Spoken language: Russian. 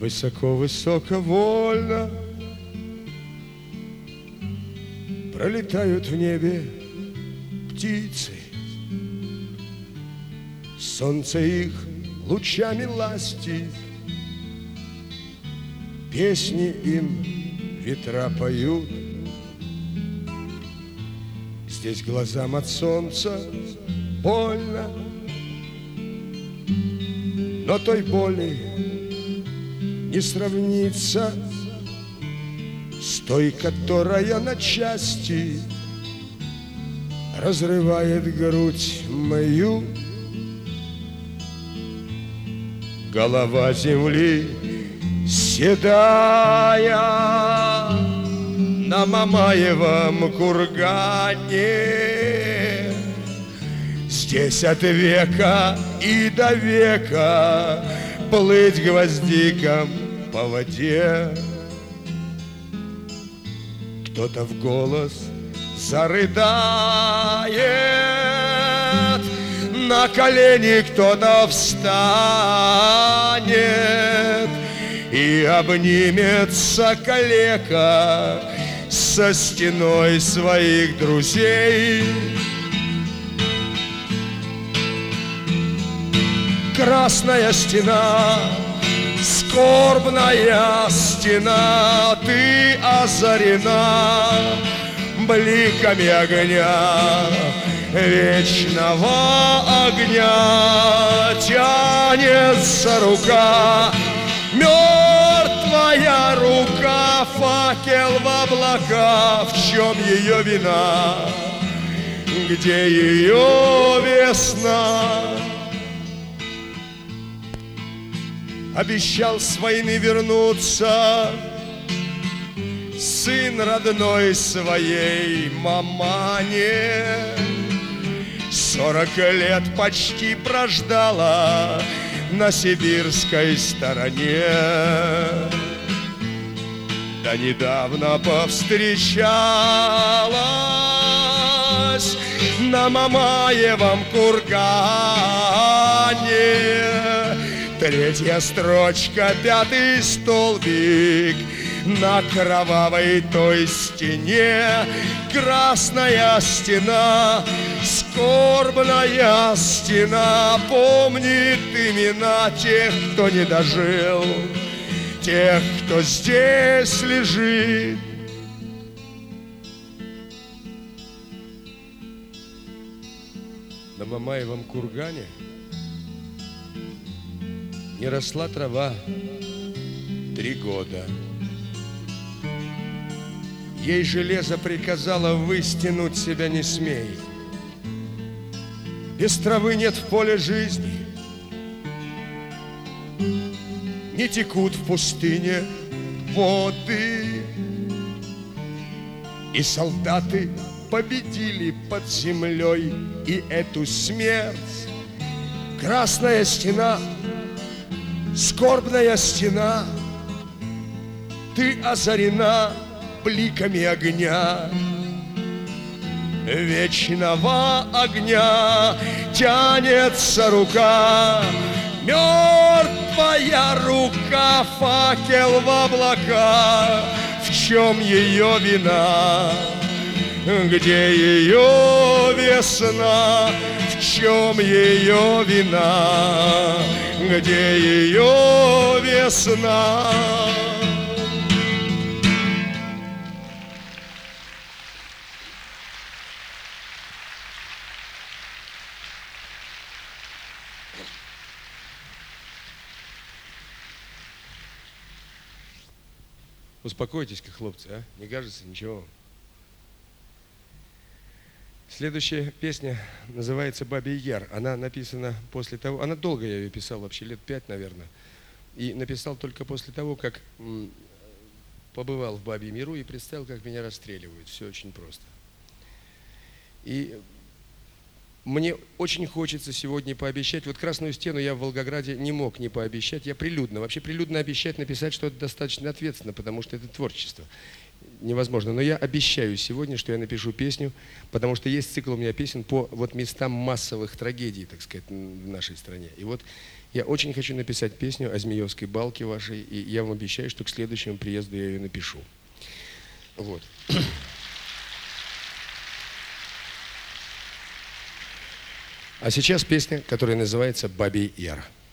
Высоко-высоко, вольно пролетают в небе птицы. Солнце их лучами ластит, песни им ветра поют. Здесь глазам от солнца больно, но той боли не сравнится с той, которая на части разрывает грудь мою. Голова земли седая на Мамаевом кургане. Здесь от века и до века плыть гвоздиком по воде. Кто-то в голос зарыдает, на колени кто-то встанет и обнимется калека со стеной своих друзей. Красная стена, скорбная стена, ты озарена бликами огня, вечного огня. Тянется рука, мертвая рука, факел в облака. В чем ее вина? Где ее весна? Обещал с войны вернуться сын родной своей мамане. 40 лет почти прождала на сибирской стороне. Да недавно повстречалась на Мамаевом кургане. Третья строчка, пятый столбик на кровавой той стене. Красная стена, скорбная стена, помнит имена тех, кто не дожил, тех, кто здесь лежит. На Мамаевом кургане не росла трава 3 года. Ей железо приказало: выстянуть себя не смей. Без травы нет в поле жизни, не текут в пустыне воды. И солдаты победили под землей и эту смерть. Красная стена, скорбная стена, ты озарена бликами огня, вечного огня. Тянется рука, мертвая рука, факел в облака. В чем ее вина? Где ее весна? В чем ее вина? Где ее весна? Успокойтесь-ка, хлопцы, а? Не кажется ничего? Следующая песня называется «Бабий Яр». Она написана после того... Она долго, я ее писал, вообще лет 5, наверное. И написал только после того, как побывал в Бабьем Яру и представил, как меня расстреливают. Все очень просто. И мне очень хочется сегодня пообещать. Вот «Красную стену» я в Волгограде не мог не пообещать. Я прилюдно, вообще прилюдно обещать написать что-то достаточно ответственно, потому что это творчество. невозможно. Но я обещаю сегодня, что я напишу песню, потому что есть цикл у меня песен по вот местам массовых трагедий, так сказать, в нашей стране. И вот я очень хочу написать песню о Змеевской балке вашей, и я вам обещаю, что к следующему приезду я ее напишу. Вот. А сейчас песня, которая называется «Бабий Яр».